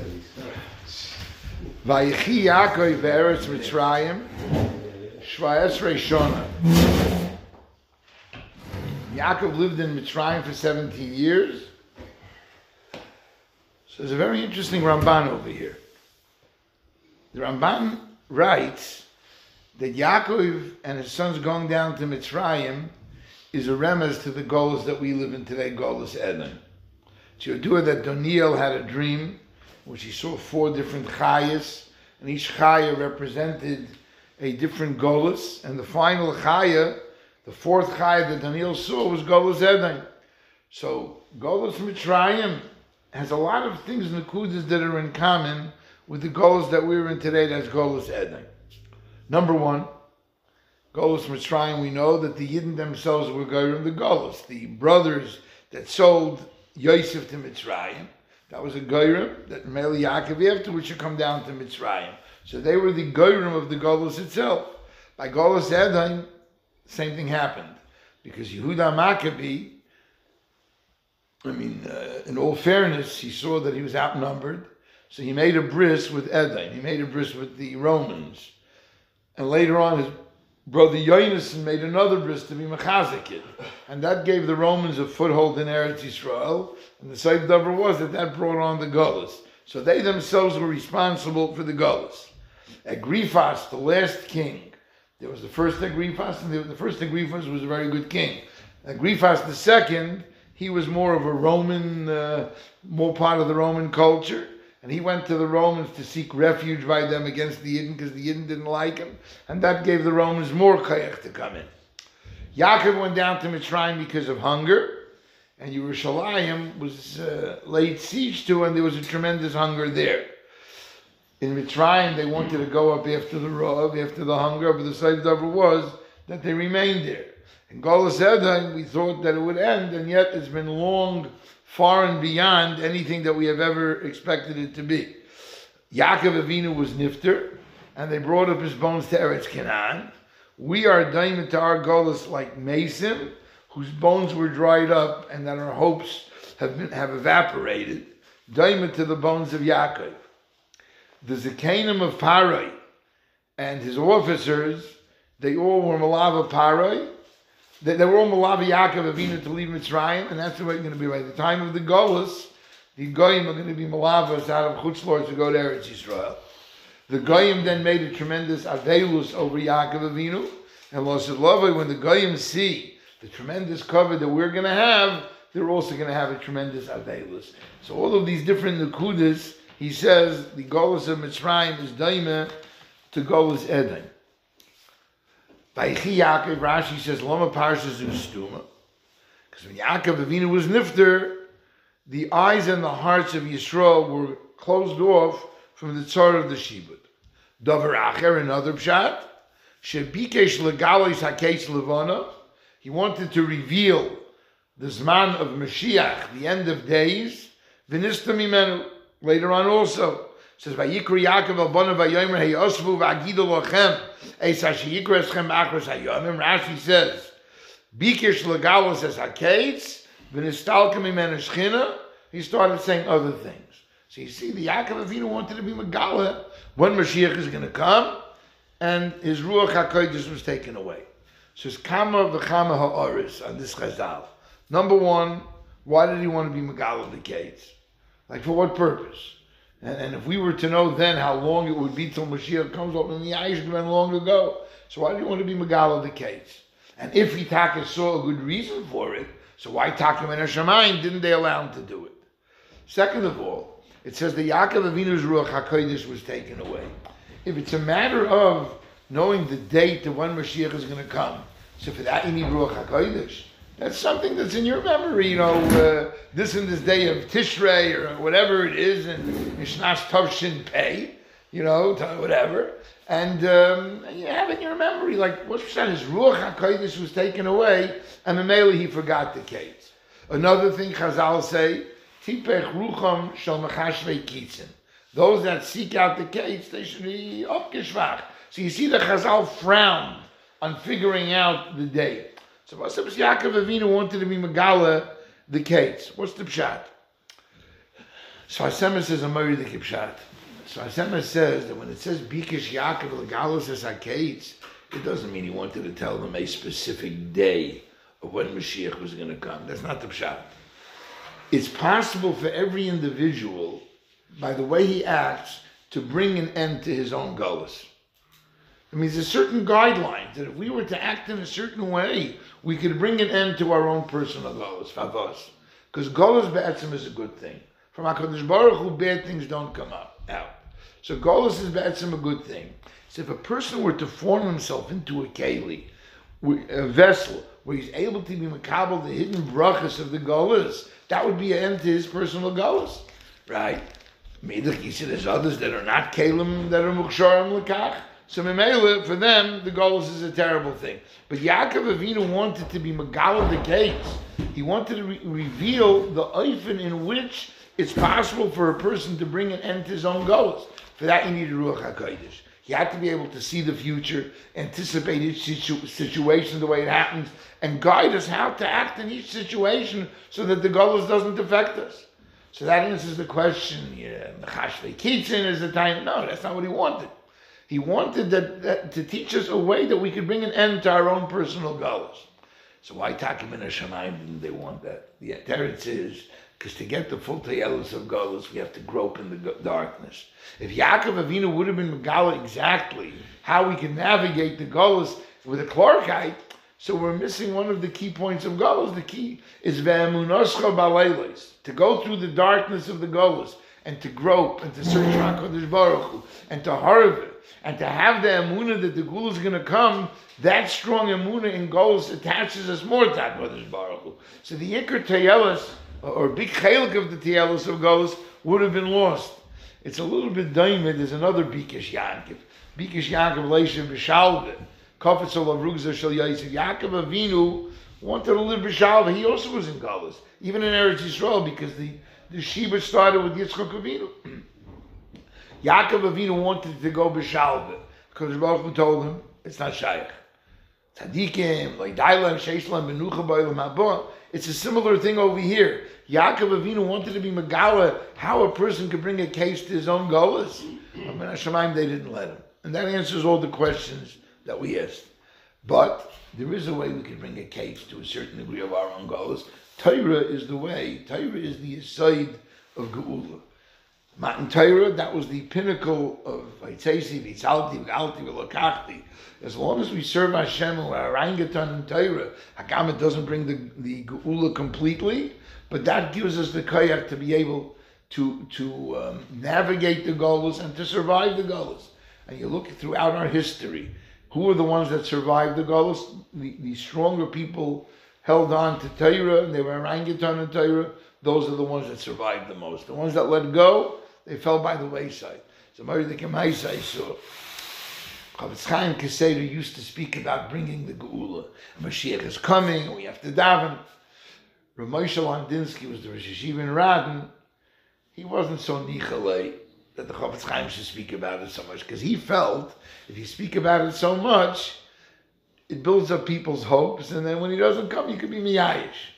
Vayichi Yaakov be'eretz Mitzrayim shva'esrei shana. Yaakov lived in Mitzrayim for 17 years. So there's a very interesting Ramban over here. The Ramban writes that Yaakov and his sons going down to Mitzrayim is a remez to the Golos that we live in today, Golos Edom. So Yodua that Daniel had a dream which he saw 4 different chayas, and each chaya represented a different Golos, and the final chaya, the 4th chaya that Daniel saw was Golos Edom. So Golos Mitzrayim has a lot of things in the Kudas that are in common with the Golos that we're in today, that's Golos Edom. Number 1, Golos Mitzrayim, we know that the Yidden themselves were Goyim the Golos. The brothers that sold Yosef to Mitzrayim, that was a Goyim that Meli Yaakov afterwards should come down to Mitzrayim. So they were the Goyim of the Golos itself. By Golos Edom, same thing happened. Because Yehuda Maccabee, in all fairness, he saw that he was outnumbered. So he made a bris with Edom. He made a bris with the Romans. And later on, his brother Yonasan made another bris to be Mechazekid. And that gave the Romans a foothold in Eretz Yisrael. And the Seif Dover was that brought on the Golos. So they themselves were responsible for the Golos. Agrifas, the last king, there was the first Agrifas, and the first Agrifas was a very good king. Agrifas the second, he was more of a Roman, more part of the Roman culture. And he went to the Romans to seek refuge by them against the Yidden because the Yidden didn't like him. And that gave the Romans more koyach to come in. Yaakov went down to Mitzrayim because of hunger. And Yerushalayim was laid siege to, and there was a tremendous hunger there. In Mitzrayim, they wanted to go up after the Rav, after the hunger, but the Seif Dover was that they remained there. In Golos Edom, we thought that it would end, and yet it's been long, far and beyond anything that we have ever expected it to be. Yaakov Avinu was nifter, and they brought up his bones to Eretz Canaan. We are daimon to our Golos like Mason, whose bones were dried up, and that our hopes have evaporated. Daimon to the bones of Yaakov. The Zekanim of Parai and his officers, they all were Malava Parai. They were all Malava Yaakov Avinu to leave Mitzrayim, and that's the way it's going to be. By the time of the Golos, the Goyim are going to be Malavas out of Chutz Lord to go to Eretz Yisrael. The Goyim then made a tremendous Avelus over Yaakov Avinu, and Losid when the Goyim see the tremendous cover that we're going to have, they're also going to have a tremendous Avelus. So all of these different Nukudas, he says, the Golos of Mitzrayim is Daimah to Golos Edom. Vayichi Yaakov, Rashi says, Lama Parshas Ustuma. Because when Yaakov Avinu was nifter, the eyes and the hearts of Yisrael were closed off from the tzar of the Shibud. Dover Acher, another pshat, Shebikesh Legalos Hakesh Levana, he wanted to reveal the Zman of Mashiach, the end of days, V'nistam Imenu, later on also. It says, Vayikru Yaakov al-Bonav Vayomer Heyosvu V'agidu Lochem Eis HaSheyikru Eschem Achros HaYomim. Rashi says, Bikesh Legalos Es HaKetz V'nistalkem Imenu Shchina. He started saying other things. So you see, the Yaakov Avinu wanted to be Megala when Mashiach is going to come, and his Ruach HaKodesh was taken away. So it's Kama V'Chama Ha'oris on this Chazal. Number 1, why did he want to be Megala the Ketz? Like, for what purpose? And if we were to know then how long it would be till Mashiach comes up, then the Aish had been long ago. So why do you want to be Megala the Ketz? And if Taka saw a good reason for it, so why Taka Men HaShamayim didn't they allow him to do it? Second of all, it says that Yaakov Avinu's Ruach HaKodesh was taken away. If it's a matter of knowing the date of when Mashiach is going to come, so for that you need Ruach HaKodesh. That's something that's in your memory, this and this day of Tishrei, or whatever it is, and Mishnas Tov Pei, whatever. And you have it in your memory, like, what's that? His Ruach HaKodesh was taken away, and Mamela he forgot the case. Another thing Chazal say, Tipech Rucham Shal Mechashvei Kitzin. Those that seek out the case, they should be opgeschwach. So you see the Chazal frowned on figuring out the date. So what's the Yaakov Avinu wanted to be Megala the case? What's the pshat? So Hasema says a Mori the Kipshat. So Hasema says that when it says Bikish Yaakov Legalus as Hakates, it doesn't mean he wanted to tell them a specific day of when Mashiach was going to come. That's not the Pshat. It's possible for every individual, by the way he acts, to bring an end to his own Gullus. It means there's certain guidelines that if we were to act in a certain way, we could bring an end to our own personal Gullus, Favos. Because Gullus Ba'atzim is a good thing. From HaKadosh Baruch Hu, bad things don't come out. So Gullus is Ba'atzim a good thing. So if a person were to form himself into a keli, a vessel, where he's able to be makabel the hidden brachas of the Gullus, that would be an end to his personal Gullus. Right? Meidach, you see there's others that are not kelim, that are muksharim lekach. So Memela, for them, the Gullus is a terrible thing. But Yaakov Avinu wanted to be Megal of the gates. He wanted to reveal the oifen in which it's possible for a person to bring an end to his own Gullus. For that you need a Ruach HaKodesh. You have to be able to see the future, anticipate each situation the way it happens, and guide us how to act in each situation so that the Gullus doesn't affect us. So that answers the question, Mechashvei Kitzin is the time. No, that's not what he wanted. He wanted that to teach us a way that we could bring an end to our own personal Gullus. So why Takim and Hashemayim didn't they want that? The teretz is, because to get the full Te'elus of Gullus, we have to grope in the darkness. If Yaakov Avinu would have been Megala exactly how we can navigate the Gullus with a Clarkite, so we're missing one of the key points of Gullus. The key is Ve'emunoscha Baleilos, to go through the darkness of the Gullus, and to grope, and to search for HaKadosh Baruch Hu, and to harve it, and to have the emunah that the Gula is going to come. That strong emunah in Gullus attaches us more to HaKadosh Baruch Hu. So the Iker Te'elus, or big chelik of the Te'elus of Gullus, would have been lost. It's a little bit daimid. There's another Bikish Yaakov. Bikish Yaakov Leisha B'Shalve. Kafetz Olav Rugza Shel Yosef. Yaakov Avinu wanted to live B'Shalve. He also was in Gullus, even in Eretz Yisrael, because the Sheba started with Yitzchak Avinu. Yaakov Avinu wanted to go B'Shalve, because Baruch Hu told him, it's not Shaykh. Tzadikim, Loidailam, Sheishlam, Benucha, Ba'olam Haba. It's a similar thing over here. Yaakov Avinu wanted to be Megala, how a person could bring a case to his own Gullus. I mean, Hashemayim, they didn't let him. And that answers all the questions that we asked. But there is a way we can bring a case to a certain degree of our own Gullus. Torah is the way. Torah is the aside of Geula. Matan Torah, that was the pinnacle of Vaitzesi, Vitzalti, V'galti, V'lokachti. As long as we serve Hashem and we're orangutan in Torah, Hakamat doesn't bring the Geula completely, but that gives us the koyach to be able to navigate the Gullus and to survive the Gullus. And you look throughout our history, who are the ones that survived the Gullus? The stronger people held on to Torah, and they were orangutan in Torah. Those are the ones that survived the most. The ones that let go, they fell by the wayside. So Mary the Kemaisai saw. Chafetz Chaim Keseder used to speak about bringing the Geula. Mashiach is coming, and we have to daven. Rav Moshe Landinsky was the Rosh Yeshiva in Radin. He wasn't so nichalei that the Chafetz Chaim should speak about it so much, because he felt if you speak about it so much, it builds up people's hopes, and then when he doesn't come, you could be miyayish.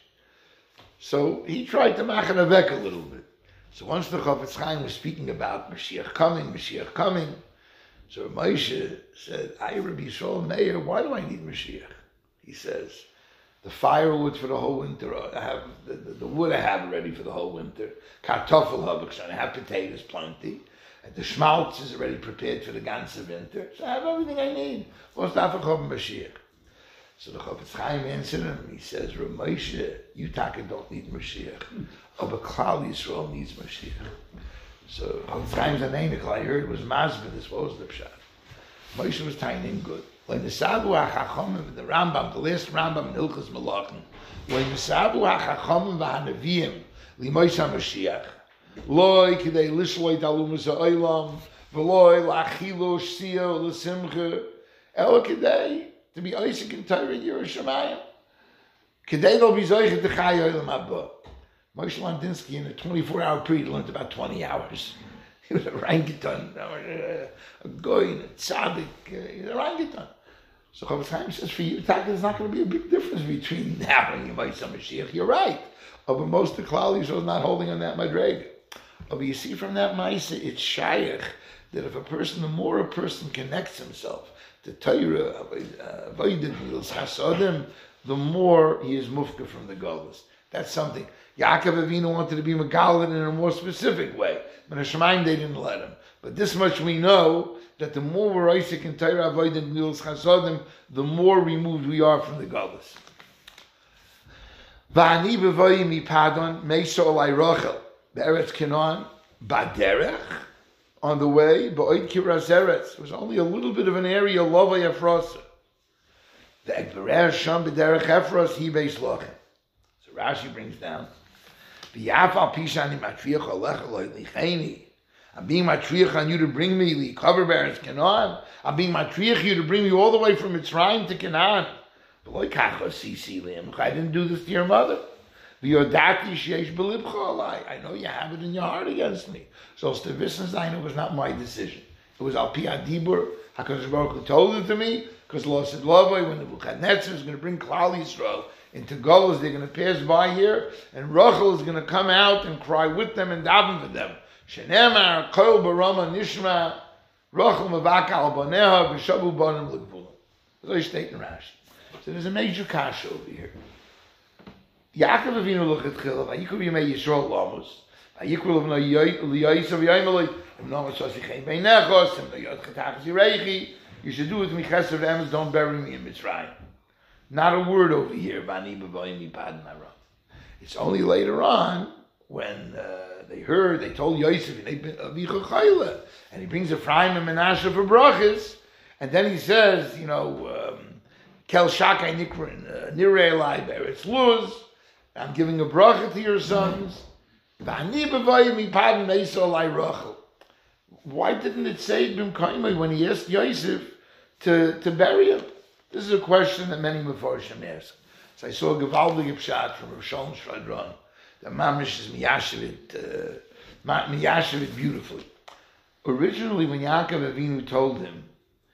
So he tried to machen a vek a little bit. So once the Chafetz Chaim was speaking about Mashiach coming, so Moshe said, I, Rabbi Yisrael Meir, why do I need Mashiach? He says, the firewood for the whole winter, I have the wood I have ready for the whole winter. Kartoffel habaksan, I have potatoes plenty. And the schmaltz is already prepared for the ganze winter. So I have everything I need. What's that for Mashiach? So the Chafetz Chaim answered him. He says, Rav Moshe, you taka don't need Mashiach. But Klal Yisrael needs Mashiach. So Chafetz Chaim's anemic, I heard, was Masbidus. What was the pshat? Moshe was tying in good. When the Sabu HaChachomim, the Rambam, the last Rambam in Hilchos Malachim, when the Sabu HaChachomim v'Hanaviyim, Limois HaMashiach, Loi kidei lishloi talumus ha'olam, v'loi la'achilo sh'sio l'simcha, ela kidei, to be Isaac and Torah in Yerushalayim. Kidei they'll be zoichet to chai olam haba. Moshe Landinsky in a 24-hour period learned about 20 hours. He was a orangutan, a goy, a tzaddik, he's an orangutan. So Chafetz Chaim says, for you, there's not going to be a big difference between now and Yemais HaMashiach. You're right. But most of the Klal Yisrael is not holding on that madrega. But you see from that Maisa, it's shaykh that if the more a person connects himself to Torah, the more he is mufka from the Golas. That's something. Yaakov Avinu wanted to be Megalad in a more specific way. But Hashemayim, they didn't let him. But this much we know, that the more we're Isaac in Torah Avoid and Gilus Chasodim, the more removed we are from the Golas. Va'ani b'voyi mipadon meisa olai Rochel be'eretz Canaan baderech, on the way, ba'oid kiras eretz. It was only a little bit of an area, lovay Ephrosa. The Egberer Sham b'derech Ephros hi beis lochem. So Rashi brings down, v'yafal pishani matriach alecha loy licheni. I'm being matriach on you to bring me the cover bearers Canaan. I'm being matriach you to bring me all the way from Mitzrayim to Canaan. I didn't do this to your mother. I know you have it in your heart against me. So it was not my decision. It was Al Pi Adibur. HaKadosh Baruch Hu told it to me, because Allah said, when Nebuchadnezzar is going to bring Klal Yisrael into Golos, they're going to pass by here, and Rachel is going to come out and cry with them and daven for them. Shenemar kol barama nishma Rachel mavaka al baneha v'shavu banim l'gvulim. As I state in Rashi. So there's a major kasha over here. Yaakov Avinu look at Chilov. Vayikru yimei Yisrael lamos. Vayikru l'yayisav yayimaloi. Im nomas shasichein beinechos. Im noyot chetach zireichi. You should do with me chesed emes. Don't bury me in Mitzrayim. Not a word over here. Vani b'voyim mipadim aram. It's only later on when they told Yosef, and he brings Ephraim and Menashe for brachas, and then he says, Kel Shakai Nikrin, Nirei Elai Beretz Luz, I'm giving a bracha to your sons. Why didn't it say Bim Kaimai when he asked Yosef to bury him? This is a question that many Mefarshim ask. So I saw a Gevaldig Pshat from Rav Shalom Shvadron. The Mamish is Miyashevit beautifully. Originally, when Yaakov Avinu told him,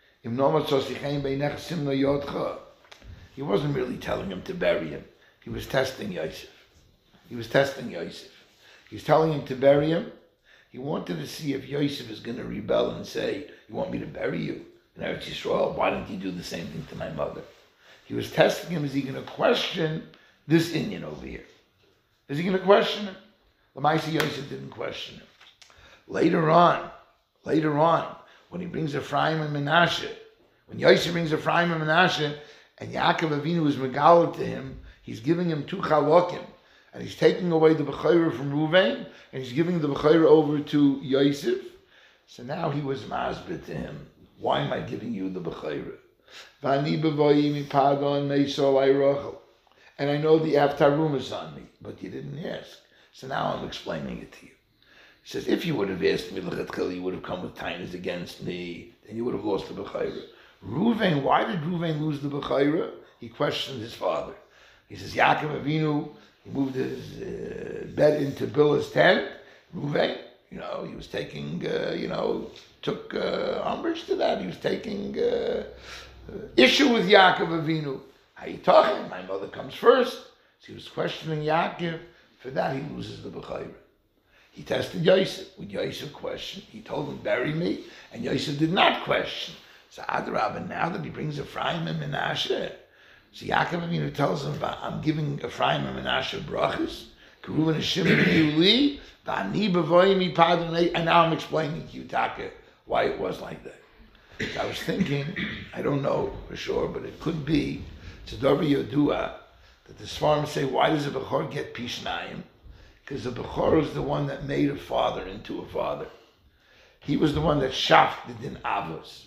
he wasn't really telling him to bury him. He was testing Yosef. He was telling him to bury him. He wanted to see if Yosef is going to rebel and say, you want me to bury you in Eretz Yisrael? Why didn't you do the same thing to my mother? He was testing him. Is he going to question this Indian over here? Is he going to question him? Lamaisi Yosef didn't question him. Later on, when he brings Ephraim and Menashe, when Yosef brings Ephraim and Menashe, and Yaakov Avinu is megaled to him, he's giving him 2 chalokim, and he's taking away the Bechorah from Ruvain, and he's giving the Bechorah over to Yosef. So now he was masbid to him. Why am I giving you the Bechorah? Vani b'voyi mipadon meisol Rochel. And I know the Avtarum is on me, but you didn't ask. So now I'm explaining it to you. He says, if you would have asked me, you would have come with tainas against me, then you would have lost the Bechorah. Ruvain, why did Ruvain lose the Bechorah? He questioned his father. He says, Yaakov Avinu, he moved his bed into Bilhah's tent. Ruvain, he was taking, took umbrage to that. He was taking issue with Yaakov Avinu. How you talking? My mother comes first. So he was questioning Yaakov. For that, he loses the Bechorah. He tested Yosef. When Yosef questioned, he told him, bury me. And Yosef did not question. So Adarabah, now that he brings Ephraim and Menashe, so Yaakov Avinu tells him, I'm giving Ephraim and Menashe brachas, Keruven and Shimon and Yuli, and now I'm explaining to you, Taka, why it was like that. So I was thinking, I don't know for sure, but it could be, it's a Dover Yodua, that the Sfarim say, why does a Bechor get Pishnayim? Because the Bechor is the one that made a father into a father. He was the one that shafted in Avos.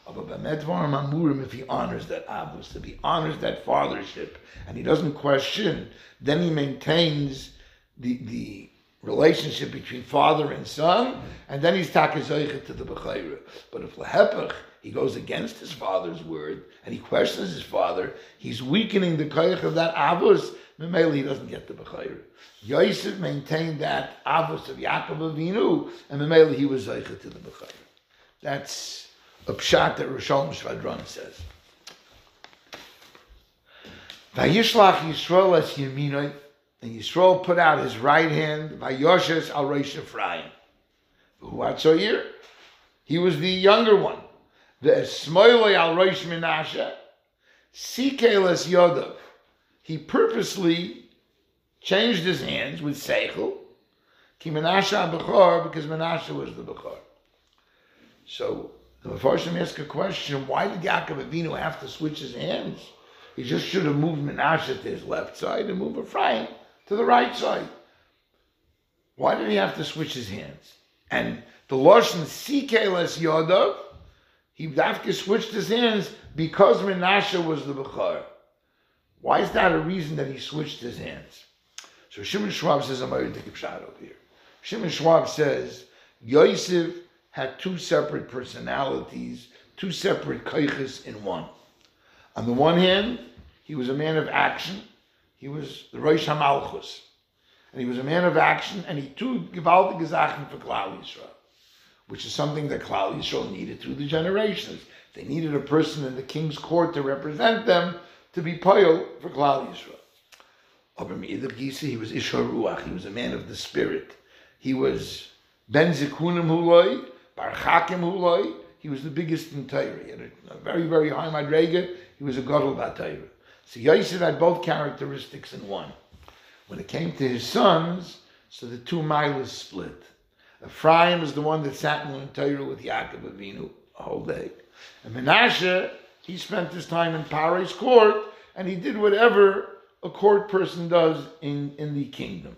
If he honors that Avos, if he honors that fathership, and he doesn't question, then he maintains the relationship between father and son, and then he's takezoichet to the Bechorah. But if Lehepach, he goes against his father's word, and he questions his father, he's weakening the koyach of that Avos, Memele, he doesn't get the Bechorah. Yosef maintained that Avos of Yaakov Avinu, and Memele, he was zoichet to the Bechorah. That's a pshat that Rosh Shvadron says. Vayishlach Yisrael es Yeminoi, and Yisrael put out his right hand, Vayoshes al Rosh Ephraim. Huatzoir. He was the younger one. The Esmoilei al Rosh Menashe, Sikeles Yodov. He purposely changed his hands with Seichel, Ki Menashe Bechor, because Menashe was the Bechor. So the Mefarshim ask a question: why did Yaakov Avinu have to switch his hands? He just should have moved Menashe to his left side and moved Ephraim to the right side. Why did he have to switch his hands? And the Lashon Sikeles Yodov, he dafka switched his hands because Menashe was the Bechor. Why is that a reason that he switched his hands? So Shimon Schwab says, I'm going to take a shot over here. Shimon Schwab says, Yosef had two separate personalities, two separate koiches in one. On the one hand, he was a man of action. He was the Rosh HaMalchus. And he was a man of action, and he too gewaltige Sachen for Klal Yisrael, which is something that Klal Yisrael needed through the generations. They needed a person in the king's court to represent them, to be poyel for Klal Yisrael. Aber Me'idach Gisa, he was Ishar Ruach, he was a man of the spirit. He was Ben Zikunim Huloi, Bar Chakim Huloi, he was the biggest in Torah. He had a very, very high Madrega, he was a Gadol B'Torah. So Yosef had both characteristics in one. When it came to his sons, so the two milas split. Ephraim is the one that sat in Torah with Yaakov Avinu a whole day. And Menashe, he spent his time in Paro's court, and he did whatever a court person does in the kingdom.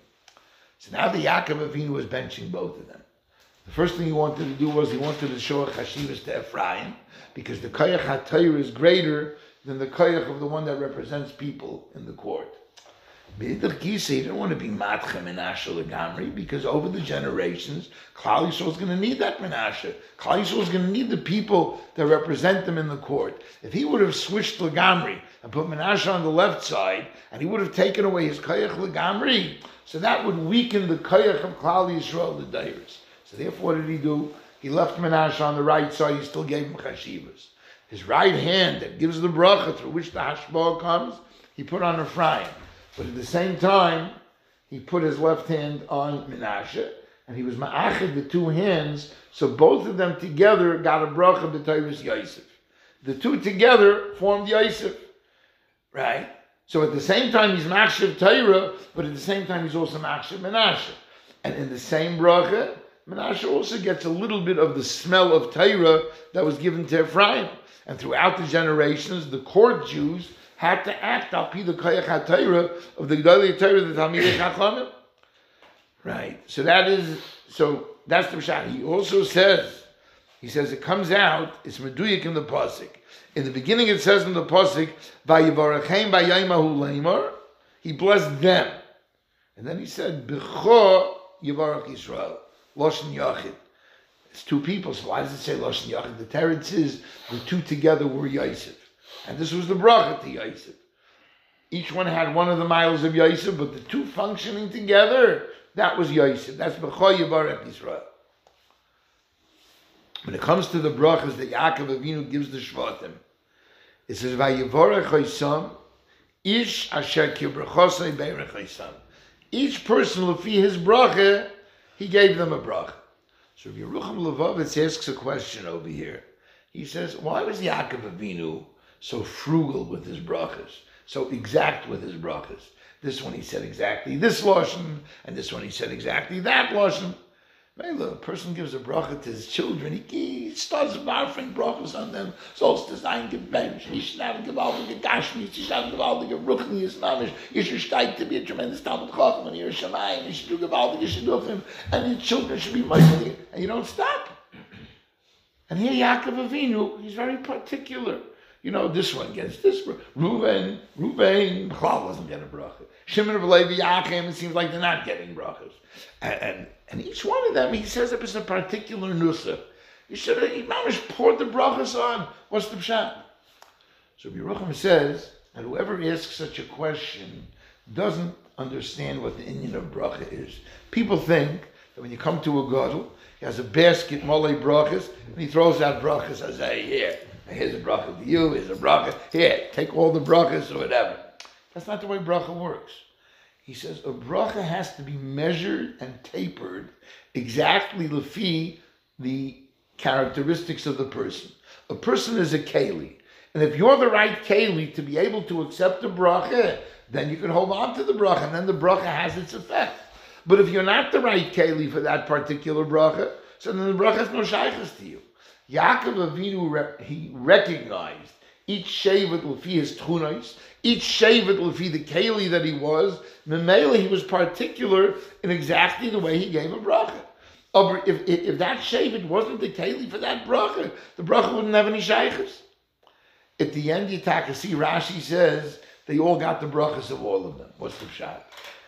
So now the Yaakov Avinu was benching both of them. The first thing he wanted to do was he wanted to show a chashivas to Ephraim, because the koyach HaTorah is greater than the koyach of the one that represents people in the court. B'idach Gisa, he didn't want to be matcha Menashe legamri, because over the generations, Klal Yisrael is going to need that Menashe. Klal Yisrael is going to need the people that represent them in the court. If he would have switched legamri and put Menashe on the left side, and he would have taken away his koyach legamri, so that would weaken the koyach of Klal Yisrael, the dayers. So therefore, what did he do? He left Menashe on the right side. He still gave him chashivas. His right hand that gives the bracha through which the hashbah comes, he put on Ephraim. But at the same time, he put his left hand on Menashe, and he was ma'achid the two hands, so both of them together got a bracha b'Torahs Yosef. The two together formed Yosef, right? So at the same time, he's ma'achshav Torah, but at the same time, he's also ma'achshav Menashe. And in the same bracha, Menashe also gets a little bit of the smell of Torah that was given to Ephraim. And throughout the generations, the court Jews had to act al pi the koyach HaTorah of the Gedolei Torah, the Talmidei Chachamim. Right. So that's the pshat. He also says, it comes out, it's meduyik in the pasuk. In the beginning it says in the pasuk, Vayivarachem b'yaymahu leimor, he blessed them. And then he said, B'cho yivarach Yisrael, Loshen Yachid. It's two people, so why does it say Loshen Yachid? The teretz is the two together were Yosef. And this was the bracha to Yosef. Each one had one of the miles of Yosef, but the two functioning together, that was Yosef. That's B'cho Yivarech Yisrael. When it comes to the brachas that Yaakov Avinu gives the Shvatim, it says, Vayivorech Hoysam, Ish Asher Kibrachosei Beirech Hoysam. Each person, lefi his bracha, he gave them a bracha. So Yerucham Levovitz asks a question over here. He says, why was Yaakov Avinu so frugal with his brachas, so exact with his brachas? This one he said exactly this lashon, and this one he said exactly that lashon. A person gives a bracha to his children, he starts barfing brachas on them. Sollst es ein gebench, nicht schnell gewaltige Gashmi, nicht schnell gewaltige Ruchni, is namish, you should steig to be a tremendous Talmud Chacham, and you're Shemayim, you should do gewaltige shidduchim, and your children should be mighty, and you don't stop. And here Yaakov Avinu, he's very particular. You know, this one gets this. Reuven, Chal doesn't get a bracha. Shimon of Levi, Yaakov, it seems like they're not getting brachas. And each one of them, he says it was a particular nusa. He should have, mamish poured the brachas on. What's the pshat? So Yerucham says that whoever asks such a question doesn't understand what the inyan of bracha is. People think that when you come to a gadol, he has a basket, molei brachas, and he throws out brachas as here's a bracha to you, here's a bracha, here, take all the brachas or whatever. That's not the way bracha works. He says a bracha has to be measured and tapered exactly lefi the characteristics of the person. A person is a keli. And if you're the right keli to be able to accept the bracha, then you can hold on to the bracha, and then the bracha has its effect. But if you're not the right keli for that particular bracha, so then the bracha has no shaykhs to you. Yaakov Avinu, he recognized each shevet lefi his tchunos, each shevet lefi the keli that he was. Memela, he was particular in exactly the way he gave a bracha. If that shevet wasn't the keli for that bracha, the bracha wouldn't have any shaykhs. At the end, see Rashi says they all got the brachas of all of them. What's the pshat?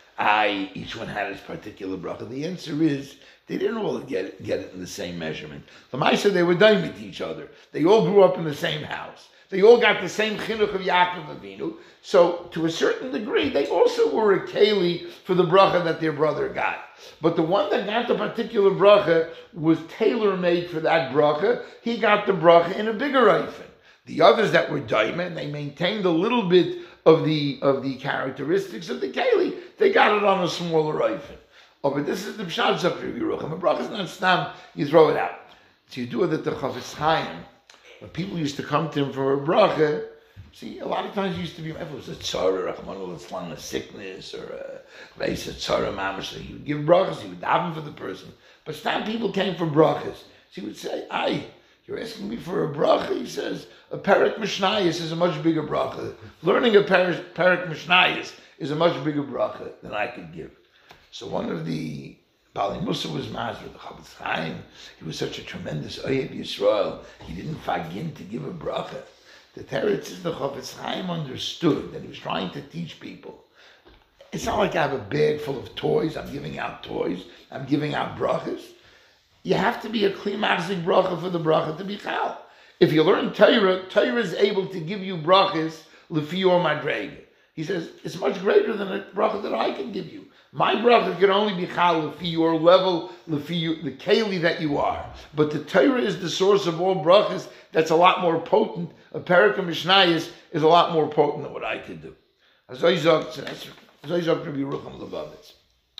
Each one had his particular bracha. The answer is they didn't all get it in the same measurement. The Maisa, they were done with each other. They all grew up in the same house. They all got the same chinuch of Yaakov Avinu. So to a certain degree, they also were a keli for the bracha that their brother got. But the one that got the particular bracha was tailor-made for that bracha. He got the bracha in a bigger eifin. The others that were daima, they maintained a little bit of the characteristics of the keli. They got it on a smaller eifin. Oh, but this is the pshat zakri Yerucham. A bracha is not stam. You throw it out. So you do it at the Chafetz Chaim. When people used to come to him for a bracha, see, a lot of times it used to be, if it was a tzara, a sickness, or a tzara mamash, so he would give brachas, he would daven for the person. But stam people came for brachas. So he would say, you're asking me for a bracha? He says, a Perek Mishnayos is a much bigger bracha. Learning a Perek Mishnayos is a much bigger bracha than I could give. So one of the Bali Musa was Mazur, the Chafetz Chaim. He was such a tremendous Oyeb Yisrael. He didn't fagin to give a bracha. The Teretz is the Chafetz Chaim understood that he was trying to teach people. It's not like I have a bag full of toys. I'm giving out toys. I'm giving out brachas. You have to be a kli machzik bracha for the bracha to be chal. If you learn Torah, Torah is able to give you brachas lefi your madrega. He says, it's much greater than a bracha that I can give you. My bracha can only be chal lefi your level, lefi the keli that you are. But the Torah is the source of all brachas. That's a lot more potent. A Perek Mishnayos is a lot more potent than what I could do. Azay zog to be Yerucham Levavitz.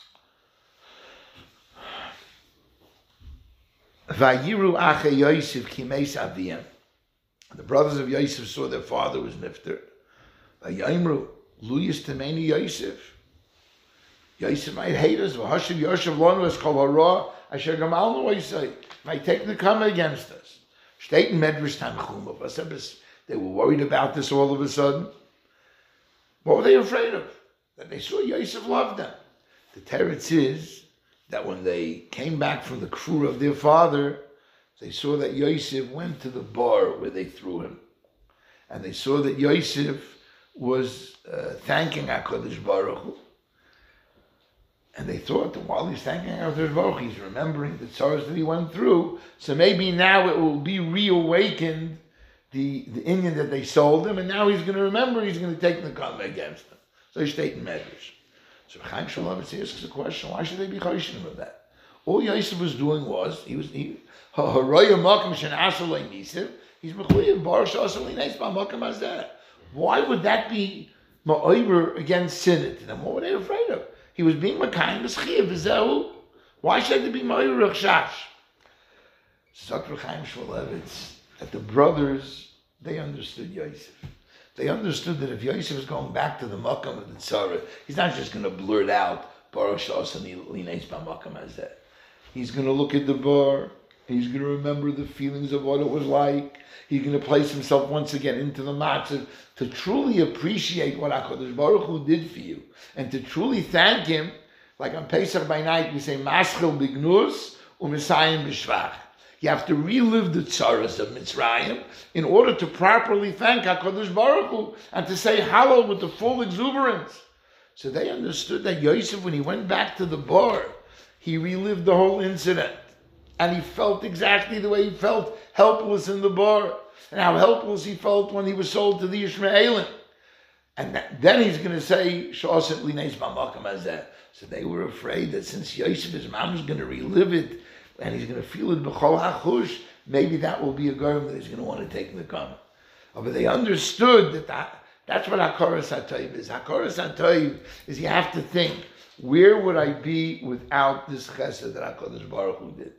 Vayiru ache Yosef kimeis aviyam. The brothers of Yosef saw their father was nifter. Vayimru luyis temeni Yosef. Yosef might hate us. V'hashiv Yosef lonu es kol hara asher gamalnu oisei. Might take the come against us. Shteit medrash tanchuma. They were worried about this all of a sudden. What were they afraid of? That they saw Yosef loved them. The teretz is that when they came back from the crew of their father, they saw that Yosef went to the bar where they threw him. And they saw that Yosef was thanking HaKadosh Baruch Hu. And they thought that while he's thanking HaKadosh Baruch Hu, he's remembering the tzars that he went through. So maybe now it will be reawakened, the Indian that they sold him, and now he's going to remember, he's going to take the comeback against them. So he stayed in Medrash. So Chaim Shmulevitz asks the question, why should they be choshenim of that? All Yosef was doing was, he's mechuyev baruch she'aseh lineis b'makom hazeh. Why would that be ma'over against sin to them? What were they afraid of? He was being mekayim b'schiyav v'zehu. Why should they be ma'over chash? Dr. Chaim Shmulevitz, that the brothers, they understood Yosef. They understood that if Yosef is going back to the Makam of the Tzara, he's not just going to blurt out, Baruch she'aseh lineis b'makom hazeh. He's going to look at the bar. He's going to remember the feelings of what it was like. He's going to place himself once again into the matzah to truly appreciate what HaKadosh Baruch Hu did for you. And to truly thank him, like on Pesach by night, we say, Maschil b'gnus u'misayim b'shvach. You have to relive the tzaras of Mitzrayim in order to properly thank HaKadosh Baruch Hu and to say hallow with the full exuberance. So they understood that Yosef, when he went back to the bar, he relived the whole incident. And he felt exactly the way he felt helpless in the bar. And how helpless he felt when he was sold to the Ishmaelim. And then he's going to say, she'aseh lineis b'makom hazeh. So they were afraid that since Yosef, his mom, was going to relive it, and he's going to feel it b'chol hachush, maybe that will be a garment that he's going to want to take in the comment. But they understood that's what Hakaras HaToiv is. Hakaras HaToiv is you have to think, where would I be without this chesed that HaKadosh Baruch Hu did?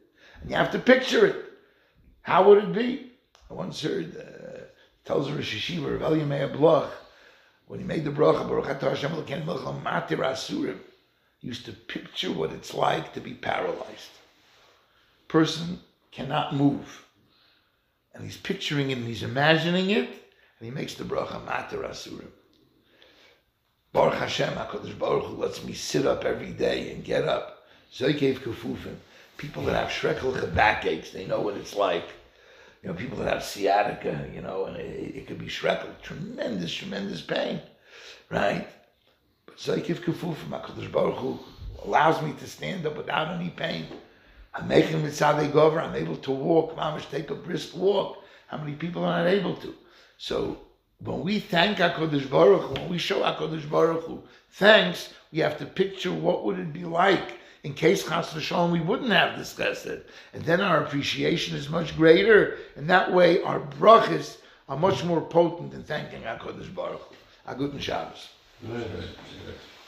And you have to picture it. How would it be? I once heard, tells Rosh Hashiva, Rav Elia Meir Bloch, when he made the bracha, Baruch Atah Hashem Elokeinu melech ha'matir asurim, he used to picture what it's like to be paralyzed. Person cannot move. And he's picturing it and he's imagining it, and he makes the bracha matir asurim. Baruch Hashem, HaKadosh Baruch Hu lets me sit up every day and get up. Zoikev kufufim. People that have shrekel backaches, they know what it's like. You know, people that have sciatica, and it could be shrekel, tremendous pain, right? But Zoikev kufufim, HaKadosh Baruch Hu allows me to stand up without any pain. I'm making mitzadei gover. I'm able to walk. Mamash, take a brisk walk. How many people are not able to? So when we thank HaKadosh Baruch Hu, when we show HaKadosh Baruch Hu thanks, we have to picture what would it be like in case Chas v'Shalom we wouldn't have discussed it. And then our appreciation is much greater. And that way our brachas are much more potent in thanking HaKadosh Baruch Hu. A guten Shabbos.